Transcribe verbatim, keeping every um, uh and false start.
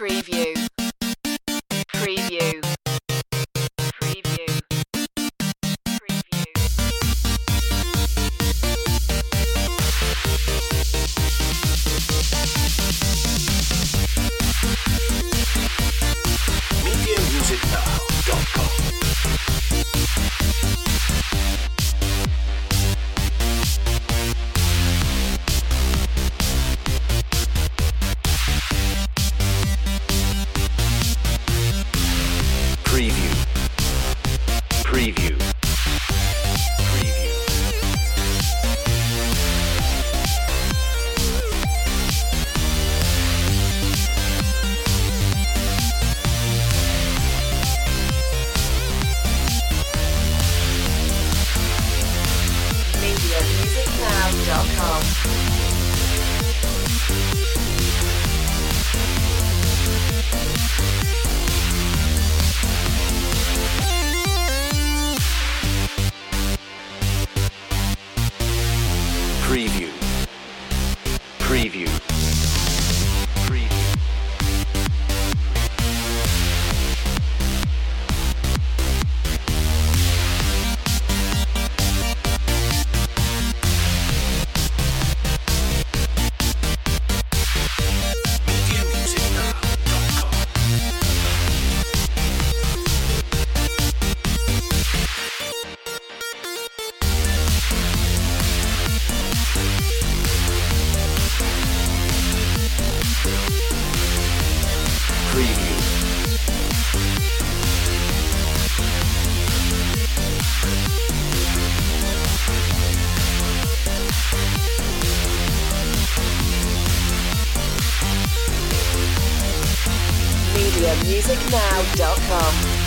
Preview. Preview. Preview. Preview. media music now dot com Preview. Preview. Preview. media music now dot com. Preview. Preview. Preview. media music now dot com Preview. media music now dot com.